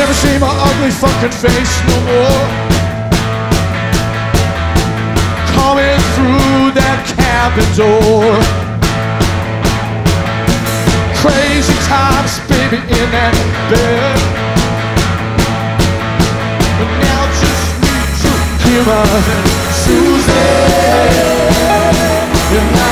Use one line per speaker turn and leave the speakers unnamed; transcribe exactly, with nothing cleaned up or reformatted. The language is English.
Never see my ugly fucking face no more. Coming through that cabin door. Crazy times, baby, in that bed. But now just need to hear my Susie. And I